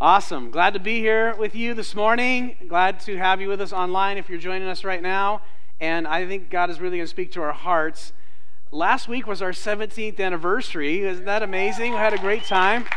Awesome. Glad to be here with you this morning. Glad to have you with us online if you're joining us right now. And I think God is really going to speak to our hearts. Last week was our 17th anniversary. Isn't that amazing? We had a great time.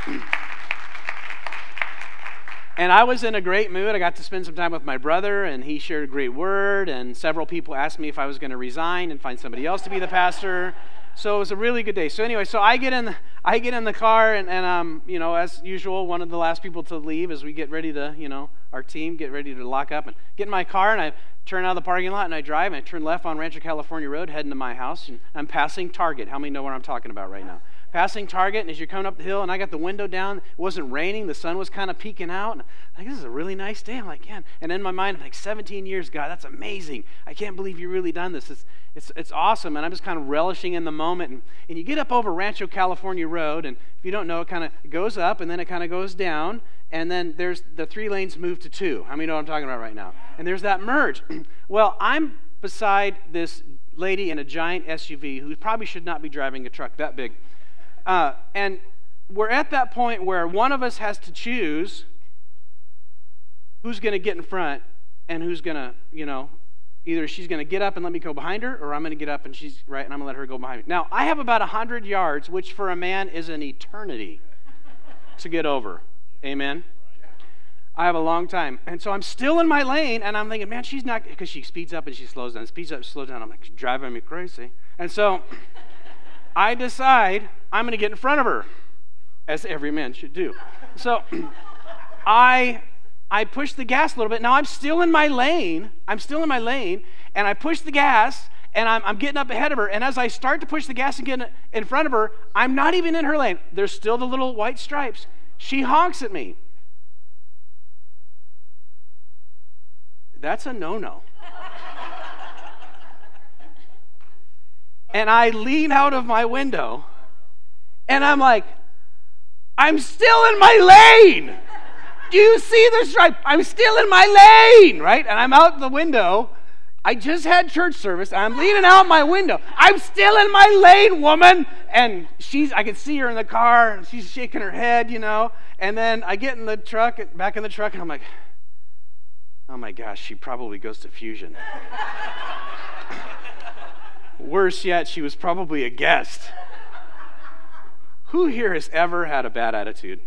And I was in a great mood. I got to spend some time with my brother, and he shared a great word. And several people asked me if I was going to resign and find somebody else to be the pastor. So it was a really good day. So anyway, I get in the car, and as usual, one of the last people to leave as we get ready to, our team get ready to lock up and get in my car, and I turn out of the parking lot and I drive, and I turn left on Rancho California Road, heading to my house, and I'm passing Target. How many know what I'm talking about right now? Passing Target, and as you're coming up the hill, and I got the window down, it wasn't raining, the sun was kind of peeking out, and I'm like, this is a really nice day. I'm like, yeah. And in my mind, I'm like, 17 years, God, that's amazing. I can't believe you've really done this. It's awesome, and I'm just kind of relishing in the moment. And you get up over Rancho California Road, and if you don't know, it kind of goes up, and then it kind of goes down, and then there's the 3 lanes move to 2. How many know what I'm talking about right now? And there's that merge. Well, I'm beside this lady in a giant SUV who probably should not be driving a truck that big. And we're at that point where one of us has to choose who's going to get in front and who's going to, either she's going to get up and let me go behind her, or I'm going to get up and she's right and I'm going to let her go behind me. Now, I have about 100 yards, which for a man is an eternity to get over. Amen? I have a long time. And so I'm still in my lane, and I'm thinking, man, she's not, because she speeds up and she slows down. Speeds up, slows down. I'm like, she's driving me crazy. And so I decide I'm going to get in front of her, as every man should do. So I push the gas a little bit. Now I'm still in my lane. And I push the gas, and I'm getting up ahead of her. And as I start to push the gas and get in front of her, I'm not even in her lane. There's still the little white stripes. She honks at me. That's a no-no. And I lean out of my window, and I'm like, I'm still in my lane. Do you see the stripe? I'm still in my lane, right? And I'm out the window. I just had church service. I'm leaning out my window. I'm still in my lane, woman. And I can see her in the car, and she's shaking her head, And then I get in the truck, back in the truck, and I'm like, oh my gosh, she probably goes to Fusion. Worse yet, she was probably a guest. Who here has ever had a bad attitude?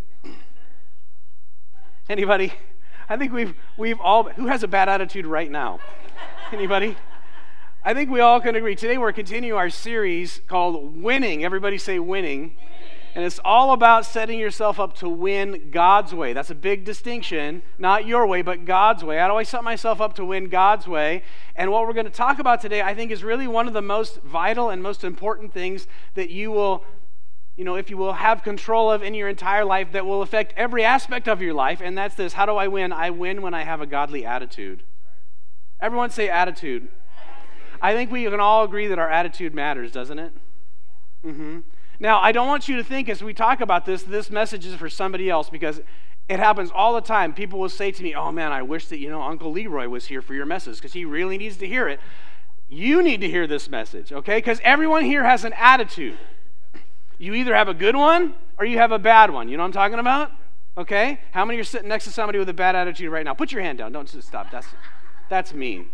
Anybody? I think we've all, who has a bad attitude right now? Anybody? I think we all can agree. Today we're continuing our series called Winning. Everybody say winning. And it's all about setting yourself up to win God's way. That's a big distinction. Not your way, but God's way. How do I set myself up to win God's way? And what we're going to talk about today, I think, is really one of the most vital and most important things that you will, if you will, have control of in your entire life that will affect every aspect of your life. And that's this: how do I win? I win when I have a godly attitude. Everyone say attitude. I think we can all agree that our attitude matters, doesn't it? Mm-hmm. Now, I don't want you to think as we talk about this message is for somebody else, because it happens all the time. People will say to me, oh man, I wish that, Uncle Leroy was here for your message, because he really needs to hear it. You need to hear this message, okay? Because everyone here has an attitude. You either have a good one or you have a bad one. You know what I'm talking about? Okay? How many are sitting next to somebody with a bad attitude right now? Put your hand down. Don't just stop. That's mean.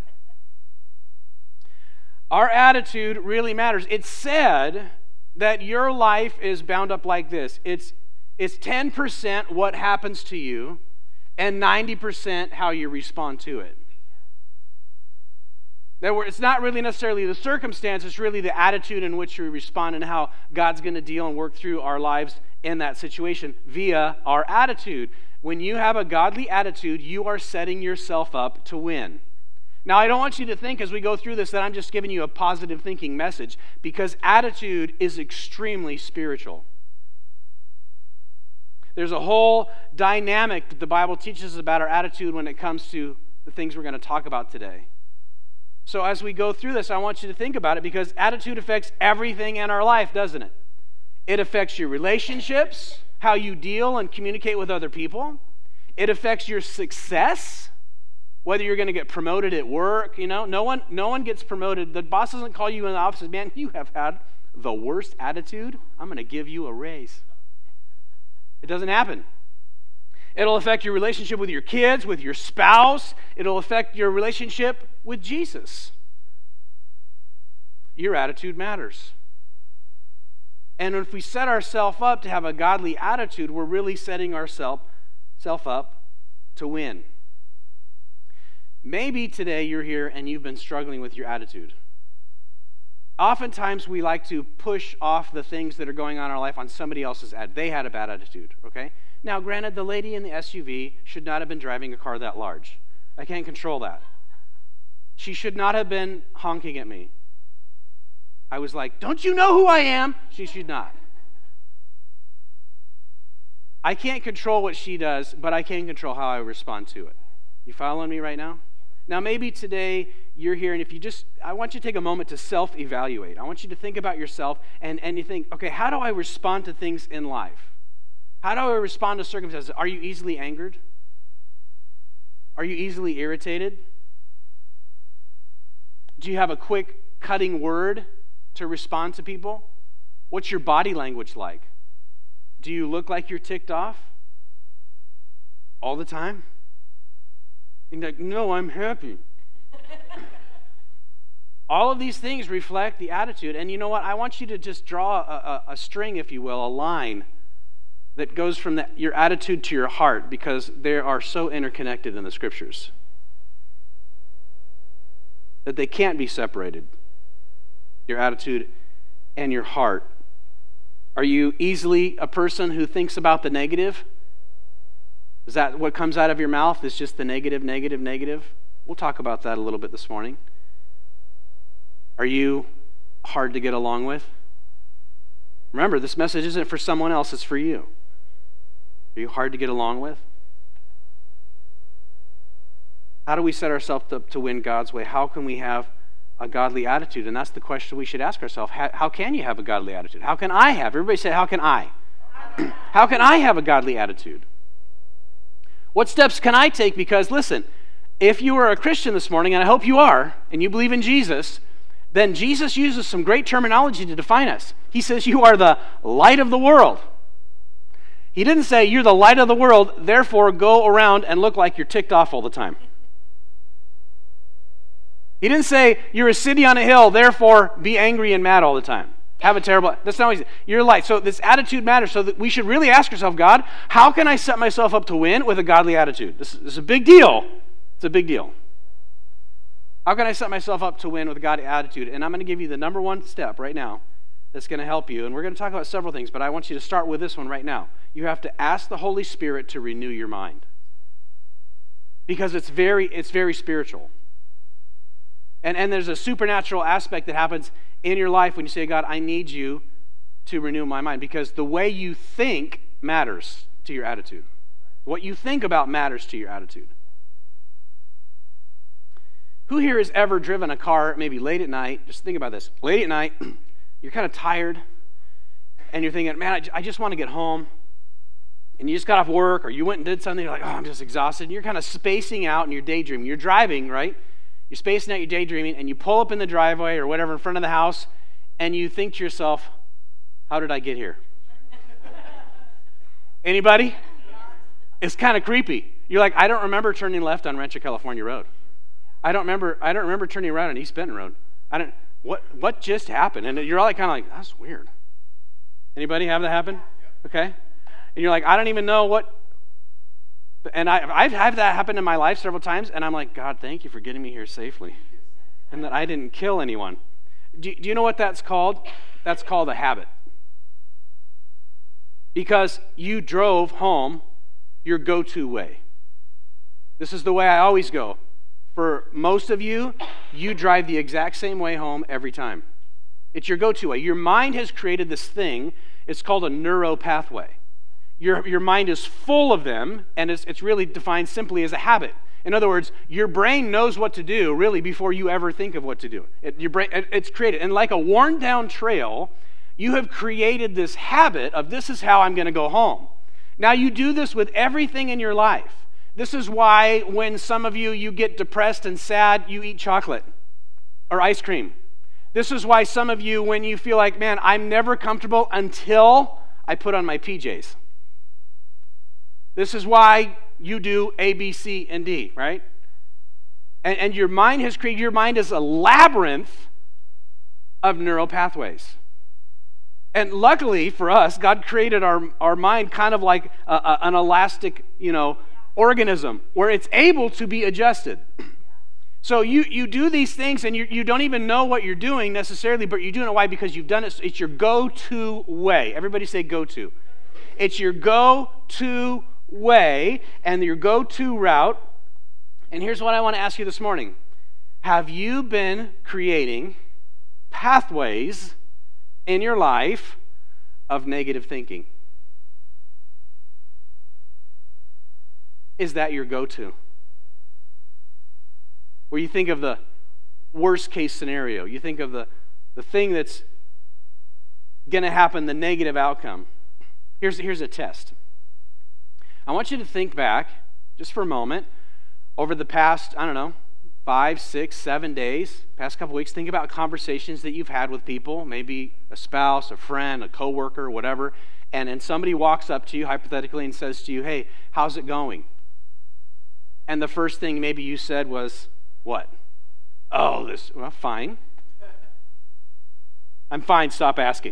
Our attitude really matters. It's said that your life is bound up like this. It's 10% what happens to you and 90% how you respond to it. It's not really necessarily the circumstance, it's really the attitude in which we respond and how God's going to deal and work through our lives in that situation via our attitude. When you have a godly attitude, you are setting yourself up to win. Now, I don't want you to think as we go through this that I'm just giving you a positive thinking message, because attitude is extremely spiritual. There's a whole dynamic that the Bible teaches us about our attitude when it comes to the things we're going to talk about today. So as we go through this, I want you to think about it, because attitude affects everything in our life, doesn't it? It affects your relationships, how you deal and communicate with other people. It affects your success. Whether you're going to get promoted at work, no one gets promoted. The boss doesn't call you in the office and says, man, you have had the worst attitude. I'm going to give you a raise. It doesn't happen. It'll affect your relationship with your kids, with your spouse. It'll affect your relationship with Jesus. Your attitude matters. And if we set ourselves up to have a godly attitude, we're really setting ourselves up to win. Maybe today you're here and you've been struggling with your attitude. Oftentimes we like to push off the things that are going on in our life on somebody else's attitude. They had a bad attitude, okay? Now, granted, the lady in the SUV should not have been driving a car that large. I can't control that. She should not have been honking at me. I was like, don't you know who I am? She should not. I can't control what she does, but I can control how I respond to it. You following me right now? Now, maybe today you're here, and I want you to take a moment to self-evaluate. I want you to think about yourself, and you think, okay, how do I respond to things in life? How do I respond to circumstances? Are you easily angered? Are you easily irritated? Do you have a quick, cutting word to respond to people? What's your body language like? Do you look like you're ticked off all the time? And you're like, no, I'm happy. All of these things reflect the attitude. And you know what? I want you to just draw a string, if you will, a line that goes from your attitude to your heart, because they are so interconnected in the Scriptures that they can't be separated. Your attitude and your heart. Are you easily a person who thinks about the negative? Is that what comes out of your mouth? Is just the negative, negative, negative? We'll talk about that a little bit this morning. Are you hard to get along with? Remember, this message isn't for someone else, it's for you. Are you hard to get along with? How do we set ourselves up to win God's way? How can we have a godly attitude? And that's the question we should ask ourselves. How can you have a godly attitude? How can I have? Everybody say, how can I? How can I have a godly attitude? What steps can I take? Because listen, if you are a Christian this morning, and I hope you are, and you believe in Jesus, then Jesus uses some great terminology to define us. He says you are the light of the world. He didn't say you're the light of the world, therefore go around and look like you're ticked off all the time. He didn't say you're a city on a hill, therefore be angry and mad all the time. Have a terrible... That's not what he said. You're light. So this attitude matters. So that we should really ask ourselves, God, how can I set myself up to win with a godly attitude? This is a big deal. It's a big deal. How can I set myself up to win with a godly attitude? And I'm going to give you the number one step right now that's going to help you. And we're going to talk about several things, but I want you to start with this one right now. You have to ask the Holy Spirit to renew your mind. Because it's very spiritual. And there's a supernatural aspect that happens in your life when you say, God, I need you to renew my mind. Because the way you think matters to your attitude. What you think about matters to your attitude. Who here has ever driven a car maybe late at night? Just think about this. Late at night, you're kind of tired, and you're thinking, man, I just want to get home. And you just got off work, or you went and did something, you're like, oh, I'm just exhausted. And you're kind of spacing out in your daydreaming. You're driving, right? You're spacing out your daydreaming, and you pull up in the driveway or whatever in front of the house, and you think to yourself, how did I get here? Anybody? It's kind of creepy. You're like, I don't remember turning left on Rancho California Road. I don't remember turning right on East Benton Road. What just happened? And you're all like, kind of like, that's weird. Anybody have that happen? Okay. And you're like, I don't even know what. And I've had that happen in my life several times, and I'm like, God, thank you for getting me here safely, and that I didn't kill anyone. Do you know what that's called? That's called a habit. Because you drove home your go-to way. This is the way I always go. For most of you, you drive the exact same way home every time. It's your go-to way. Your mind has created this thing. It's called a neuro pathway. Your mind is full of them, and it's really defined simply as a habit. In other words, your brain knows what to do, really, before you ever think of what to do. It's created. And like a worn-down trail, you have created this habit of this is how I'm going to go home. Now, you do this with everything in your life. This is why when some of you get depressed and sad, you eat chocolate or ice cream. This is why some of you, when you feel like, man, I'm never comfortable until I put on my PJs. This is why you do A, B, C, and D, right? And your mind has created, your mind is a labyrinth of neural pathways. And luckily for us, God created our mind kind of like an elastic, organism where it's able to be adjusted. So you do these things and you don't even know what you're doing necessarily, but you're doing it. Why? Because you've done it. It's your go-to way. Everybody say go-to. It's your go-to way and your go-to route. And here's what I want to ask you this morning. Have you been creating pathways in your life of negative thinking? Is that your go-to? Where you think of the worst case scenario, you think of the thing that's going to happen, the negative outcome. Here's a test. I want you to think back, just for a moment, over the past, 5, 6, 7 days, past couple weeks, think about conversations that you've had with people, maybe a spouse, a friend, a coworker, whatever, and then somebody walks up to you, hypothetically, and says to you, hey, how's it going? And the first thing maybe you said was, what? Oh, fine. I'm fine, stop asking.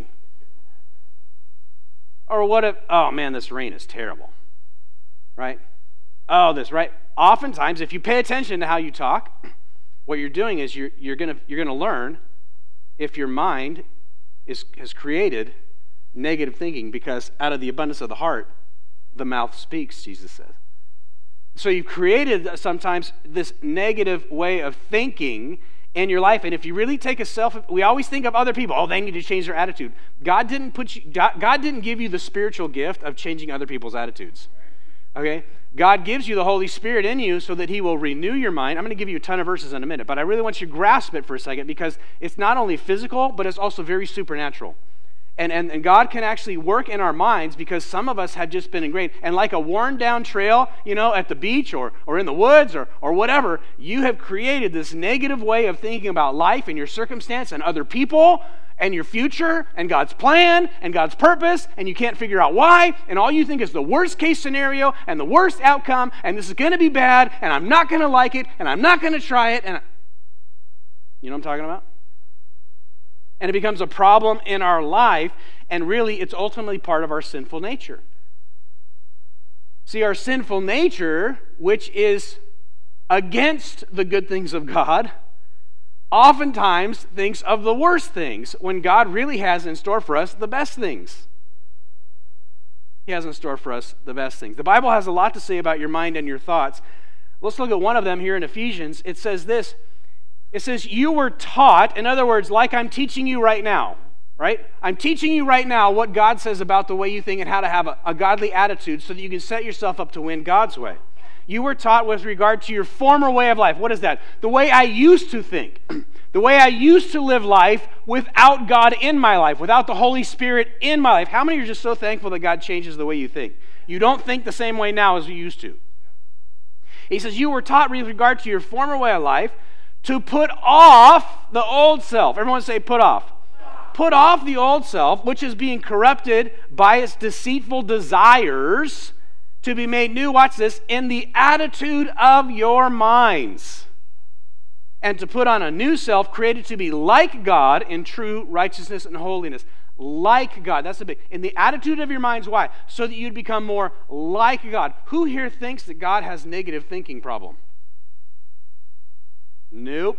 Or what if, oh man, this rain is terrible, right? Oh, right? Oftentimes, if you pay attention to how you talk, what you're doing is you're gonna learn if your mind has created negative thinking, because out of the abundance of the heart, the mouth speaks, Jesus says. So you've created sometimes this negative way of thinking in your life, and if you really take we always think of other people. Oh, they need to change their attitude. God didn't give you the spiritual gift of changing other people's attitudes. Okay? God gives you the Holy Spirit in you so that He will renew your mind. I'm going to give you a ton of verses in a minute, but I really want you to grasp it for a second, because it's not only physical, but it's also very supernatural. And God can actually work in our minds, because some of us have just been ingrained. And like a worn down trail, at the beach or in the woods or whatever, you have created this negative way of thinking about life and your circumstance and other people and your future and God's plan and God's purpose, and you can't figure out why, and all you think is the worst case scenario and the worst outcome, and this is going to be bad, and I'm not going to like it, and I'm not going to try it. And you know what I'm talking about? And it becomes a problem in our life, and really it's ultimately part of our sinful nature. See, our sinful nature, which is against the good things of God, oftentimes thinks of the worst things when God really has in store for us the best things. He has in store for us the best things. The Bible has a lot to say about your mind and your thoughts. Let's look at one of them here in Ephesians. It says this. It says, you were taught, in other words, like I'm teaching you right now, right? I'm teaching you right now what God says about the way you think and how to have a godly attitude so that you can set yourself up to win God's way. You were taught with regard to your former way of life. What is that? The way I used to think. The way I used to live life without God in my life, without the Holy Spirit in my life. How many are just so thankful that God changes the way you think? You don't think the same way now as you used to. He says, you were taught with regard to your former way of life to put off the old self. Everyone say put off. Put off the old self, which is being corrupted by its deceitful desires, to be made new, watch this, in the attitude of your minds. And to put on a new self, created to be like God in true righteousness and holiness. Like God. That's the big. In the attitude of your minds, why? So that you'd become more like God. Who here thinks that God has negative thinking problem? Nope.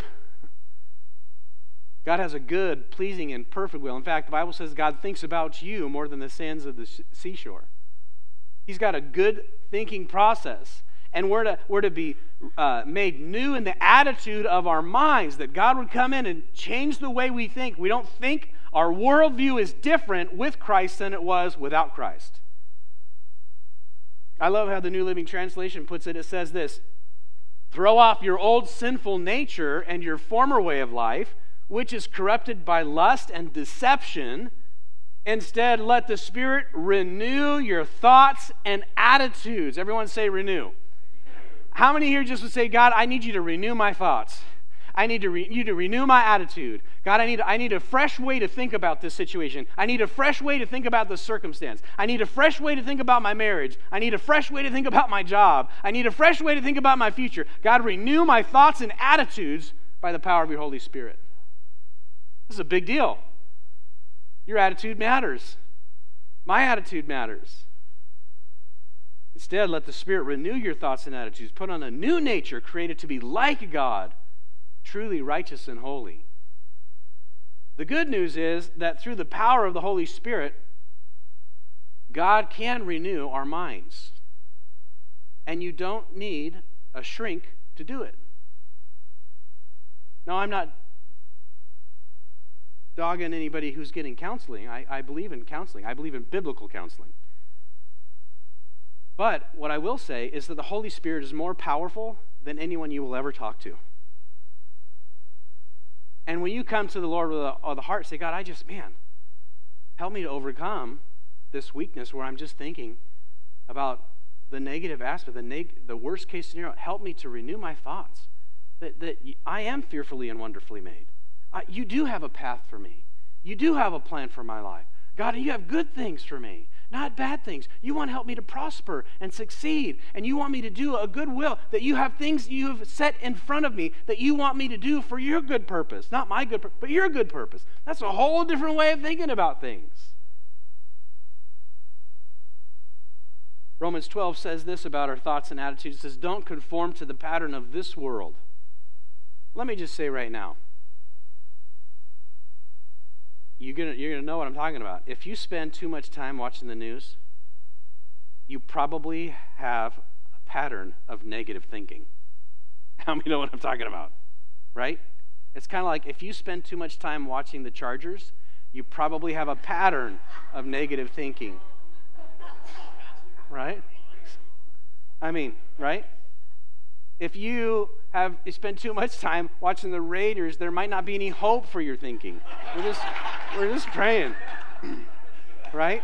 God has a good, pleasing, and perfect will. In fact, the Bible says God thinks about you more than the sands of the seashore. He's got a good thinking process. And we're to be made new in the attitude of our minds, that God would come in and change the way we think. We don't think our worldview is different with Christ than it was without Christ. I love how the New Living Translation puts it. It says this, throw off your old sinful nature and your former way of life, which is corrupted by lust and deception. Instead, let the Spirit renew your thoughts and attitudes. Everyone say renew. How many here just would say, God, I need you to renew my thoughts. I need you to renew my attitude. God, I need a fresh way to think about this situation. I need a fresh way to think about this circumstance. I need a fresh way to think about my marriage. I need a fresh way to think about my job. I need a fresh way to think about my future. God, renew my thoughts and attitudes by the power of your Holy Spirit. This is a big deal. Your attitude matters. My attitude matters. Instead, let the Spirit renew your thoughts and attitudes. Put on a new nature created to be like God, truly righteous and holy. The good news is that through the power of the Holy Spirit, God can renew our minds. And you don't need a shrink to do it. Now, I'm not dogging anybody who's getting counseling. I believe in counseling. I believe in biblical counseling. But what I will say is that the Holy Spirit is more powerful than anyone you will ever talk to. And when you come to the Lord with the heart, say, God, help me to overcome this weakness where I'm just thinking about the negative aspect, the worst case scenario. Help me to renew my thoughts, that I am fearfully and wonderfully made. You do have a path for me. You do have a plan for my life. God, you have good things for me, not bad things. You want to help me to prosper and succeed, and you want me to do a good will, that you have things you have set in front of me that you want me to do for your good purpose. Not my good purpose, but your good purpose. That's a whole different way of thinking about things. Romans 12 says this about our thoughts and attitudes. It says, don't conform to the pattern of this world. Let me just say right now, you're gonna know what I'm talking about. If you spend too much time watching the news, you probably have a pattern of negative thinking. How many know what I'm talking about? Right? It's kind of like if you spend too much time watching the Chargers, you probably have a pattern of negative thinking. Right? Right? If you spend too much time watching the Raiders, there might not be any hope for your thinking. We're just praying. Right?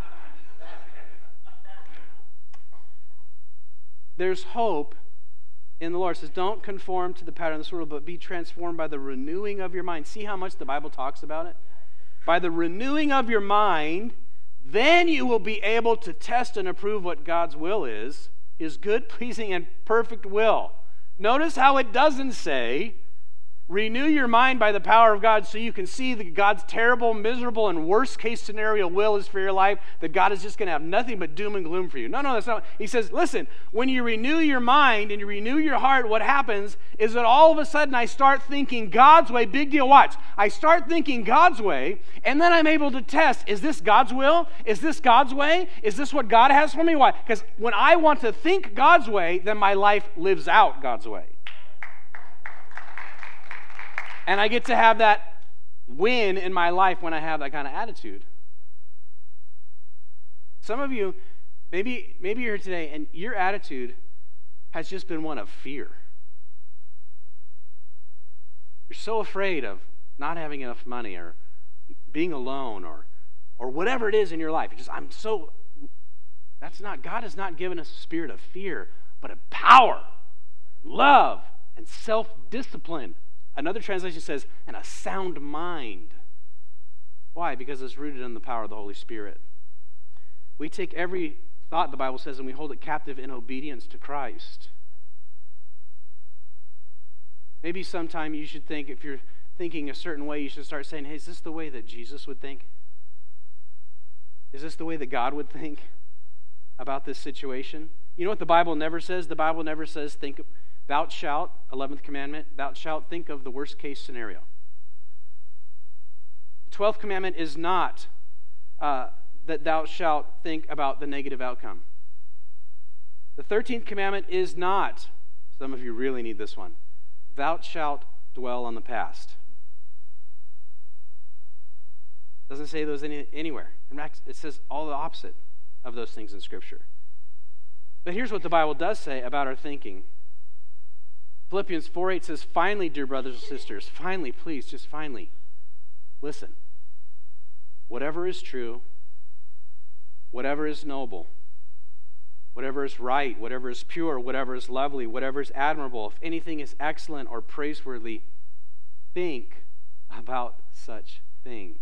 There's hope in the Lord. It says, don't conform to the pattern of this world, but be transformed by the renewing of your mind. See how much the Bible talks about it? By the renewing of your mind, then you will be able to test and approve what God's will is, his good, pleasing, and perfect will. Notice how it doesn't say, renew your mind by the power of God so you can see that God's terrible, miserable, and worst case scenario will is for your life, that God is just going to have nothing but doom and gloom for you. No, that's not. He says, listen, when you renew your mind and you renew your heart, what happens is that all of a sudden I start thinking God's way. Big deal, watch. I start thinking God's way, and then I'm able to test, is this God's will? Is this God's way? Is this what God has for me? Why? Because when I want to think God's way, then my life lives out God's way. And I get to have that win in my life when I have that kind of attitude. Some of you, maybe you're here today and your attitude has just been one of fear. You're so afraid of not having enough money or being alone or whatever it is in your life. God has not given us a spirit of fear, but of power, love, and self-discipline. Another translation says, and a sound mind. Why? Because it's rooted in the power of the Holy Spirit. We take every thought, the Bible says, and we hold it captive in obedience to Christ. Maybe sometime you should think, if you're thinking a certain way, you should start saying, hey, is this the way that Jesus would think? Is this the way that God would think about this situation? You know what the Bible never says? The Bible never says, thou shalt, 11th commandment, thou shalt think of the worst case scenario. 12th commandment is not that thou shalt think about the negative outcome. The 13th commandment is not, some of you really need this one, thou shalt dwell on the past. Doesn't say those anywhere. In fact, it says all the opposite of those things in Scripture. But here's what the Bible does say about our thinking. Philippians 4:8 says, finally, dear brothers and sisters, finally, please, just finally, listen. Whatever is true, whatever is noble, whatever is right, whatever is pure, whatever is lovely, whatever is admirable, if anything is excellent or praiseworthy, think about such things.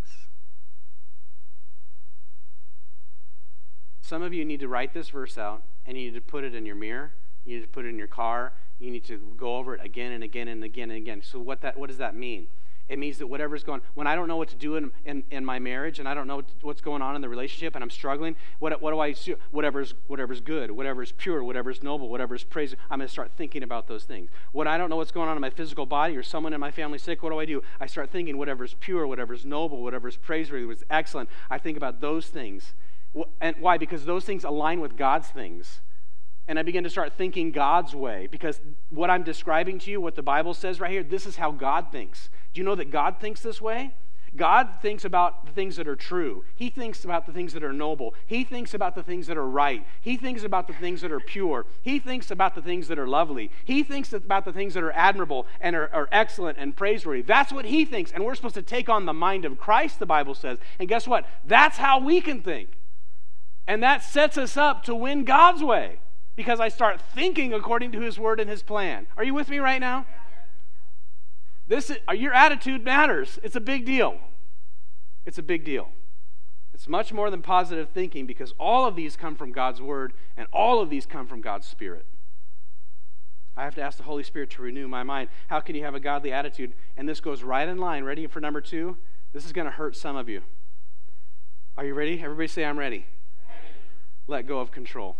Some of you need to write this verse out, and you need to put it in your mirror. You need to put it in your car. You need to go over it again and again and again and again. So what does that mean? It means that whatever's going on, when I don't know what to do in my marriage, and I don't know what's going on in the relationship, and I'm struggling, what do I do? Whatever's good, whatever's pure, whatever's noble, whatever's praise, I'm going to start thinking about those things. When I don't know what's going on in my physical body, or someone in my family sick, what do? I start thinking whatever's pure, whatever's noble, whatever's praiseworthy, whatever's excellent. I think about those things. And why? Because those things align with God's things. And I begin to start thinking God's way, because what I'm describing to you, what the Bible says right here, this is how God thinks. Do you know that God thinks this way? God thinks about the things that are true. He thinks about the things that are noble. He thinks about the things that are right. He thinks about the things that are pure. He thinks about the things that are lovely. He thinks about the things that are admirable and are excellent and praiseworthy. That's what he thinks, and we're supposed to take on the mind of Christ, the Bible says. And guess what? That's how we can think. And that sets us up to win God's way, because I start thinking according to his word and his plan. Are you with me right now? Your attitude matters. It's a big deal. It's a big deal. It's much more than positive thinking, because all of these come from God's word, and all of these come from God's Spirit. I have to ask the Holy Spirit to renew my mind. How can you have a godly attitude? And this goes right in line. Ready for number 2? This is going to hurt some of you. Are you ready? Everybody say, I'm ready. Let go of control.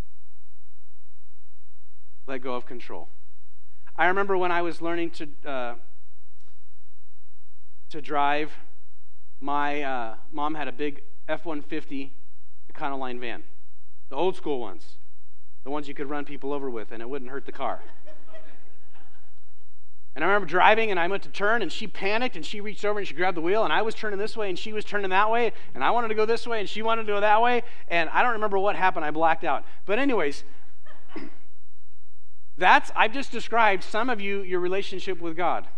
Let go of control. I remember when I was learning to drive, my mom had a big F-150 Econoline van, the old school ones, the ones you could run people over with and it wouldn't hurt the car. And I remember driving, and I went to turn, and she panicked, and she reached over and she grabbed the wheel, and I was turning this way and she was turning that way, and I wanted to go this way and she wanted to go that way, and I don't remember what happened. I blacked out. But anyways, I've just described some of you, your relationship with God.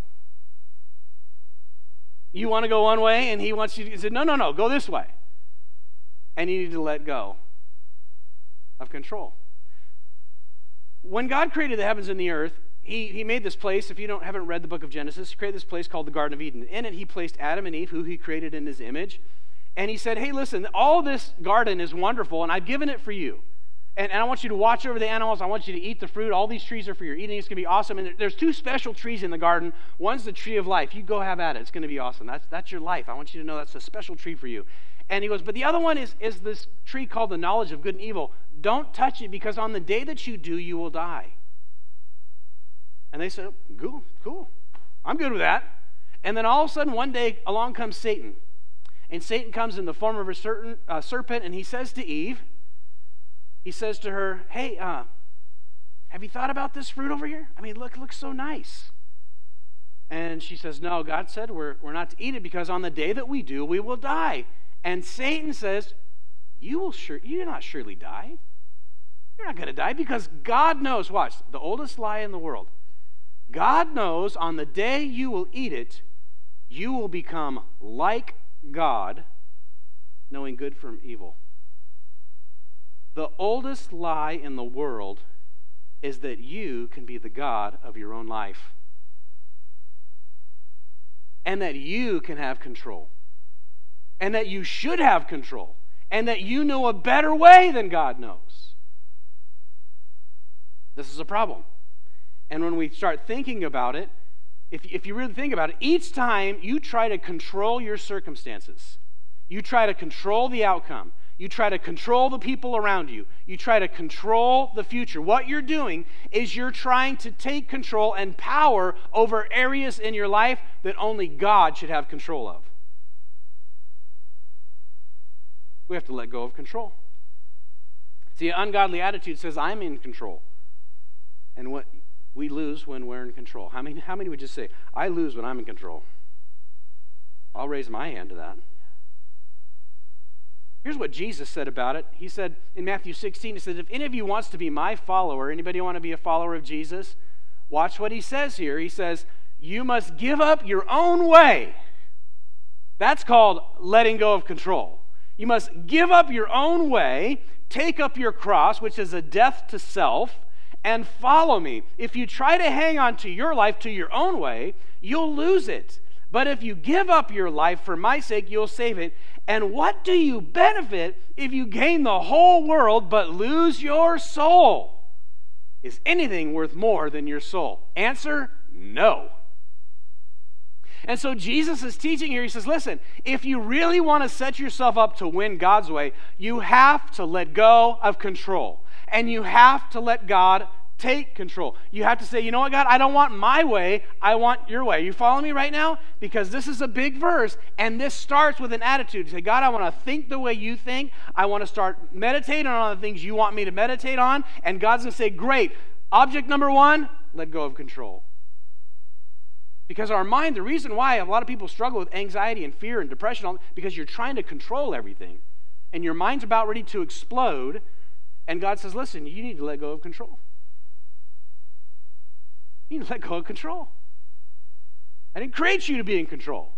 You want to go one way, and he wants you to say, no, go this way. And you need to let go of control. When God created the heavens and the earth, he made this place. If you haven't read the book of Genesis, he created this place called the Garden of Eden. In it, he placed Adam and Eve, who he created in his image. And he said, hey, listen, all this garden is wonderful, and I've given it for you. And I want you to watch over the animals. I want you to eat the fruit. All these trees are for your eating. It's going to be awesome. And there's 2 special trees in the garden. One's the tree of life. You go have at it. It's going to be awesome. That's your life. I want you to know that's a special tree for you. And he goes, but the other one is this tree called the knowledge of good and evil. Don't touch it, because on the day that you do, you will die. And they said, cool. I'm good with that. And then all of a sudden, one day, along comes Satan. And Satan comes in the form of a serpent, and he says to Eve, he says to her, hey, have you thought about this fruit over here? I mean, it looks so nice. And she says, no, God said we're not to eat it, because on the day that we do, we will die. And Satan says, you'll not surely die. You're not going to die, because God knows, watch, the oldest lie in the world. God knows on the day you will eat it, you will become like God, knowing good from evil. The oldest lie in the world is that you can be the God of your own life, and that you can have control, and that you should have control, and that you know a better way than God knows. This is a problem. And when we start thinking about it, if you really think about it, each time you try to control your circumstances, you try to control the outcome, you try to control the people around you, you try to control the future, what you're doing is you're trying to take control and power over areas in your life that only God should have control of. We have to let go of control. See, an ungodly attitude says, I'm in control. And what we lose when we're in control. How many would just say, I lose when I'm in control? I'll raise my hand to that. Here's what Jesus said about it. He said in Matthew 16, he said, if any of you wants to be my follower, anybody want to be a follower of Jesus? Watch what he says here. He says, you must give up your own way. That's called letting go of control. You must give up your own way, take up your cross, which is a death to self, and follow me. If you try to hang on to your life to your own way, you'll lose it. But if you give up your life for my sake, you'll save it. And what do you benefit if you gain the whole world but lose your soul? Is anything worth more than your soul? Answer, no. And so Jesus is teaching here. He says, listen, if you really want to set yourself up to win God's way, you have to let go of control. And you have to let God take control. You have to say, you know what, God, I don't want my way, I want your way. You follow me right now? Because this is a big verse, and this starts with an attitude. You say, God, I want to think the way you think. I want to start meditating on the things you want me to meditate on. And God's going to say, great. Object number one, let go of control. Because our mind, the reason why a lot of people struggle with anxiety and fear and depression, because you're trying to control everything. And your mind's about ready to explode. And God says, listen, you need to let go of control. You need to let go of control. I didn't create you to be in control.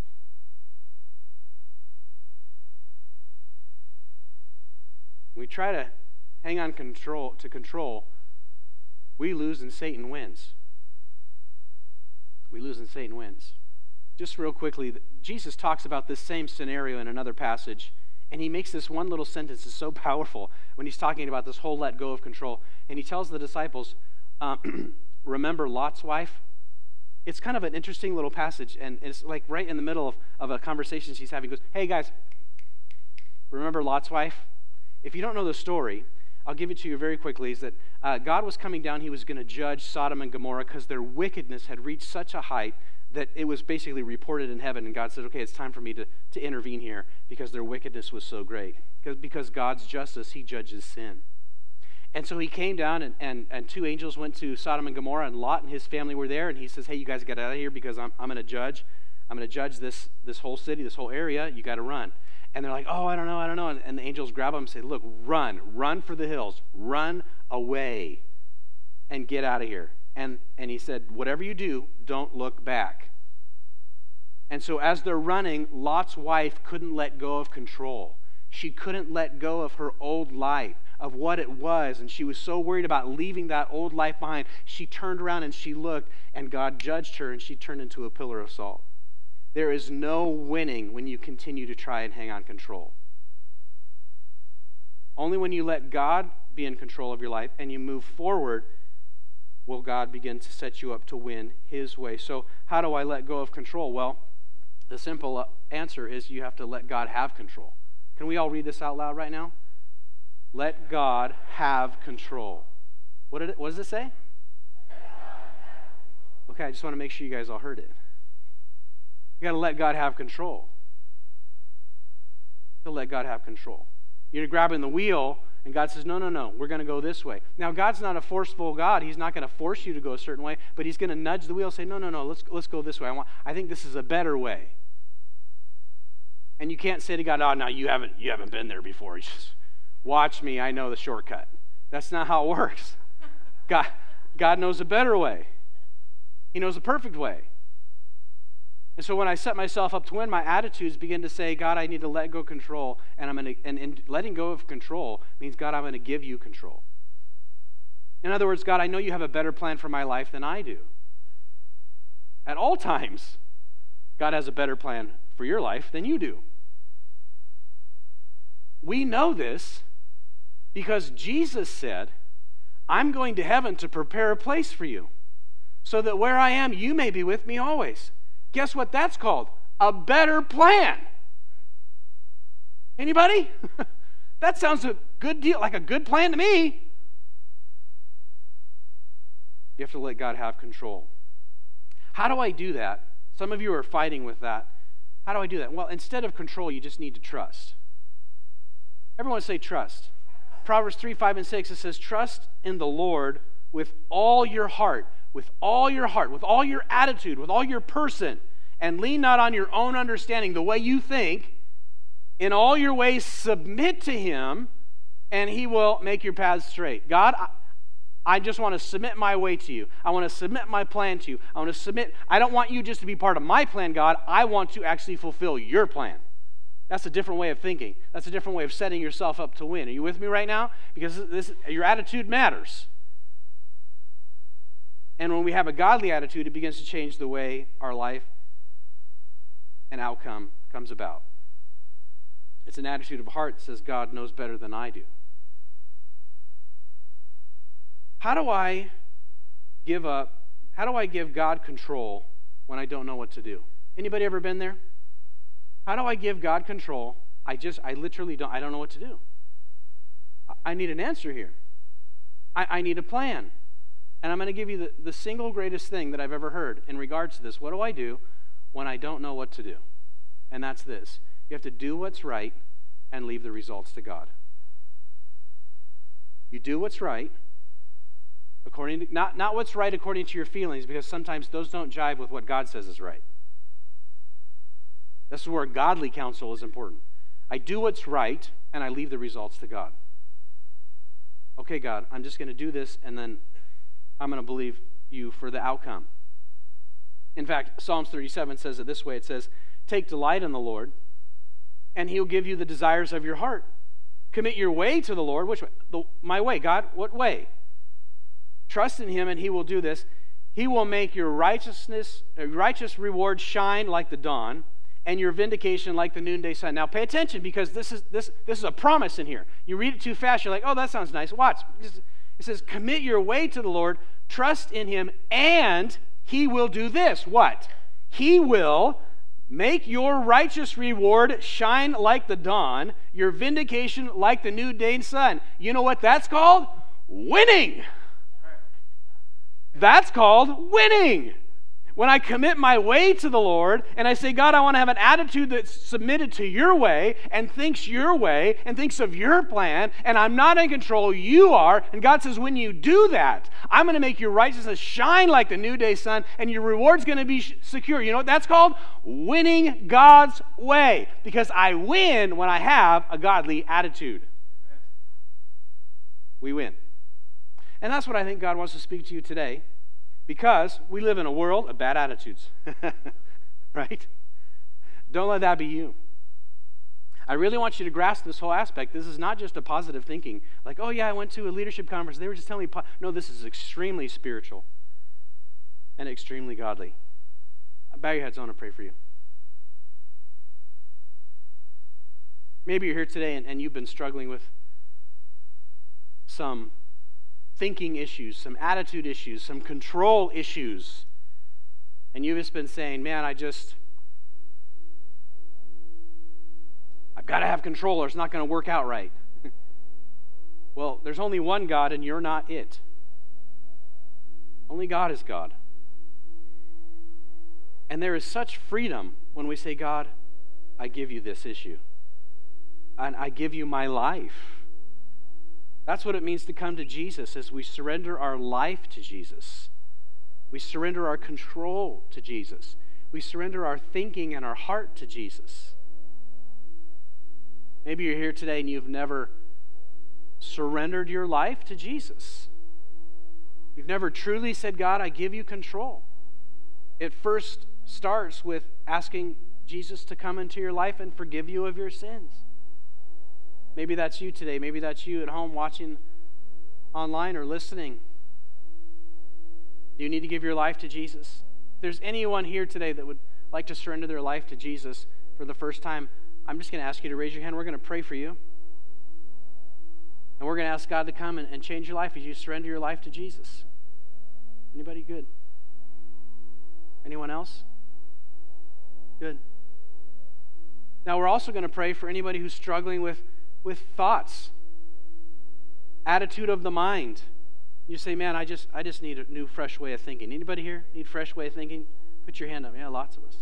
We try to hang on to control, we lose and Satan wins. We lose and Satan wins. Just real quickly, Jesus talks about this same scenario in another passage, and he makes this one little sentence that's so powerful when he's talking about this whole let go of control. And he tells the disciples, remember Lot's wife? It's kind of an interesting little passage, and it's like right in the middle of a conversation she's having. He goes, hey guys, remember Lot's wife? If you don't know the story, I'll give it to you very quickly, is that God was coming down. He was going to judge Sodom and Gomorrah because their wickedness had reached such a height that it was basically reported in heaven, and God said, okay, it's time for me to intervene here because their wickedness was so great. Because God's justice, he judges sin. And so he came down, and two angels went to Sodom and Gomorrah, and Lot and his family were there, and he says, hey, you guys get out of here because I'm going to judge. I'm going to judge this whole city, this whole area. You got to run. And they're like, oh, I don't know. And the angels grab them and say, look, run for the hills. Run away and get out of here. And he said, whatever you do, don't look back. And so as they're running, Lot's wife couldn't let go of control. She couldn't let go of her old life, of what it was, and she was so worried about leaving that old life behind. She turned around and she looked, and God judged her, and she turned into a pillar of salt. There is no winning when you continue to try and hang on control. Only when you let God be in control of your life and you move forward will God begin to set you up to win his way. So how do I let go of control? Well, the simple answer is you have to let God have control. Can we all read this out loud right now? Let God have control. What does it say? Okay, I just want to make sure you guys all heard it. You got to let God have control. To let God have control. You're grabbing the wheel, and God says, no, we're going to go this way. Now, God's not a forceful God. He's not going to force you to go a certain way, but he's going to nudge the wheel and say, no, let's go this way. I think this is a better way. And you can't say to God, oh, no, you haven't been there before. You just watch me, I know the shortcut. That's not how it works. God knows a better way. He knows a perfect way. And so when I set myself up to win, my attitudes begin to say, God, I need to let go of control. And letting go of control means, God, I'm going to give you control. In other words, God, I know you have a better plan for my life than I do. At all times, God has a better plan for your life than you do. We know this because Jesus said, I'm going to heaven to prepare a place for you, so that where I am, you may be with me always. Guess what that's called? A better plan. Anybody? That sounds a good deal, like a good plan to me. You have to let God have control. How do I do that? Some of you are fighting with that. How do I do that? Well, instead of control, you just need to trust. Everyone say trust. Proverbs 3, 5, and 6, it says, trust in the Lord with all your heart, with all your attitude, with all your person, and lean not on your own understanding, the way you think. In all your ways submit to him, and he will make your paths straight. God, I just want to submit my way to you. I want to submit my plan to you. I don't want you just to be part of my plan, God. I want to actually fulfill your plan. That's a different way of thinking. That's a different way of setting yourself up to win. Are you with me right now? Because your attitude matters. And when we have a godly attitude, it begins to change the way our life and outcome comes about. It's an attitude of heart that says, God knows better than I do. How do I give God control when I don't know what to do? Anybody ever been there? How do I give God control? I literally don't know what to do. I need an answer here. I need a plan. And I'm going to give you the single greatest thing that I've ever heard in regards to this. What do I do when I don't know what to do? And that's this. You have to do what's right and leave the results to God. You do what's right, according to, not what's right according to your feelings, because sometimes those don't jive with what God says is right. This is where godly counsel is important. I do what's right, and I leave the results to God. Okay, God, I'm just going to do this, and then I'm going to believe you for the outcome. In fact, Psalms 37 says it this way. It says, take delight in the Lord, and he'll give you the desires of your heart. Commit your way to the Lord. Which way? My way. God, what way? Trust in him, and he will do this. He will make your righteous reward shine like the dawn, and your vindication like the noonday sun. Now pay attention, because this is a promise in here. You read it too fast, you're like, oh, that sounds nice. Watch. It says, commit your way to the Lord, trust in him, and he will do this. What? He will make your righteous reward shine like the dawn, your vindication like the noonday sun. You know what that's called? Winning. That's called winning. When I commit my way to the Lord and I say, God, I want to have an attitude that's submitted to your way and thinks your way and thinks of your plan, and I'm not in control, you are. And God says, when you do that, I'm going to make your righteousness shine like the noonday sun, and your reward's going to be secure. You know what that's called? Winning God's way. Because I win when I have a godly attitude. We win. And that's what I think God wants to speak to you today. Because we live in a world of bad attitudes, right? Don't let that be you. I really want you to grasp this whole aspect. This is not just a positive thinking, like, oh yeah, I went to a leadership conference, they were just telling me, no, this is extremely spiritual and extremely godly. Bow your heads, I want to pray for you. Maybe you're here today and you've been struggling with some thinking issues, some attitude issues, some control issues. And you've just been saying, man, I've got to have control or it's not going to work out right. Well, there's only one God and you're not it. Only God is God. And there is such freedom when we say, God, I give you this issue. And I give you my life. That's what it means to come to Jesus, as we surrender our life to Jesus. We surrender our control to Jesus. We surrender our thinking and our heart to Jesus. Maybe you're here today and you've never surrendered your life to Jesus. You've never truly said, God, I give you control. It first starts with asking Jesus to come into your life and forgive you of your sins. Maybe that's you today. Maybe that's you at home watching online or listening. Do you need to give your life to Jesus? If there's anyone here today that would like to surrender their life to Jesus for the first time, I'm just going to ask you to raise your hand. We're going to pray for you. And we're going to ask God to come and change your life as you surrender your life to Jesus. Anybody? Good. Anyone else? Good. Now we're also going to pray for anybody who's struggling with thoughts, attitude of the mind. You say, man, I just need a new, fresh way of thinking. Anybody here need fresh way of thinking? Put your hand up. Yeah, lots of us.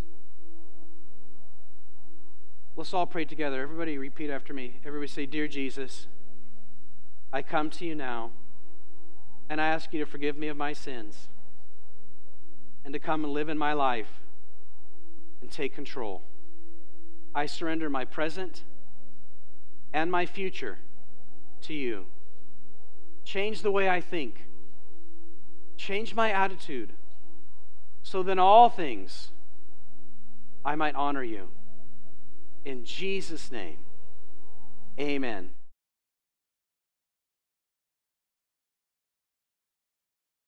Let's all pray together. Everybody repeat after me. Everybody say, Dear Jesus, I come to you now, and I ask you to forgive me of my sins, and to come and live in my life and take control. I surrender my present and my future to you. Change the way I think. Change my attitude, so that in all things I might honor you. In Jesus' name, amen.